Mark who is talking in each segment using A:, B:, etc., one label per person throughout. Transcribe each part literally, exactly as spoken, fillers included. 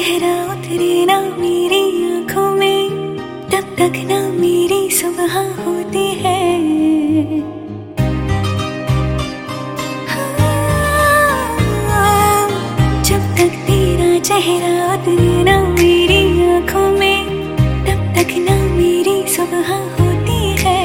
A: चेहरा उतरे ना मेरी आंखों में, तब तक ना मेरी सुबह होती है। हाँ, जब तक तेरा चेहरा उतरे ना मेरी आंखों में, तब तक ना मेरी सुबह होती है।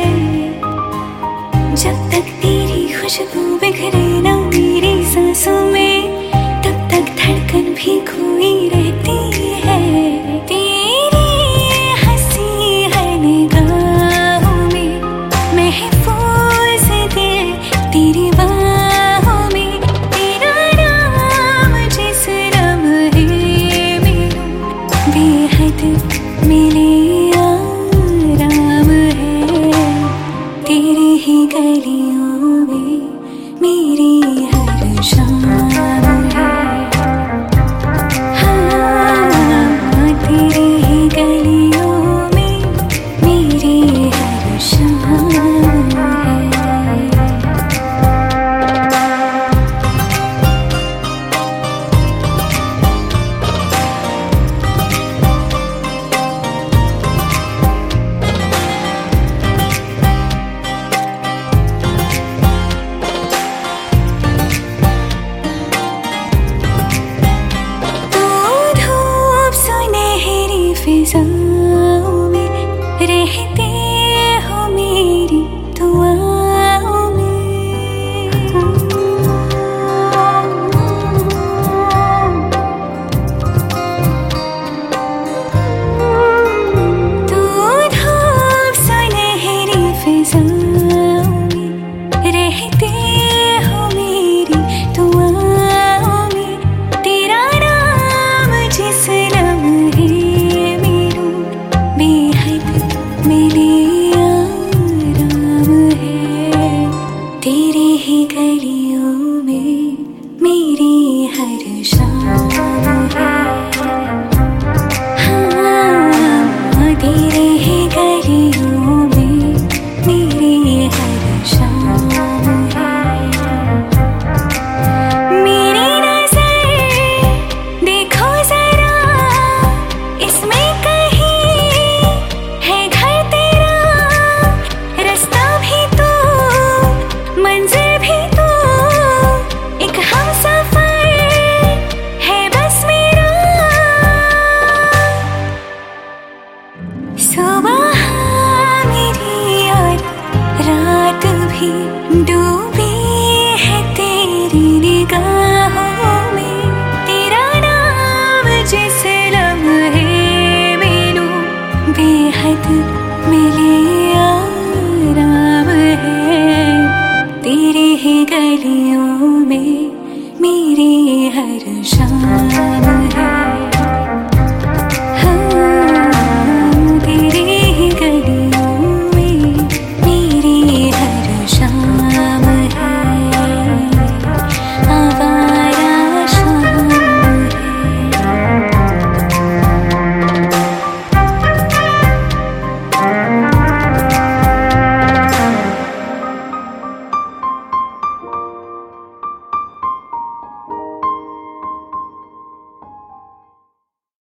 A: जब तक तेरी खुशबू बिखरे ना मेरी सांसों में, तब तक धड़कन भी खोई रहती है। तेरी हंसी है निगाहों में, महफूज दिल तेरी बाहों में। तेरा नाम जिस लम्हे में लूं, बेहद मिले आराम है। तेरी ही गलियों में मेरी हर शाम है। हाँ, तेरी ही गलियों में मेरी हर शाम है। फिजाओं में रहते हो मेरी दुआओं में। तू धूप सुनहरी फिजाओं में रहते हो मेरी दुआओं में। तेरा नाम जिस लम्हे मिले आराम है। तेरी ही गलियों में मेरी हर शाम है। हाँ, तेरी ही गलियों में मेरी हर शाम है। मेरी नजर देखो जरा, इसमें रास्ता भी तो मंजिल भी तो।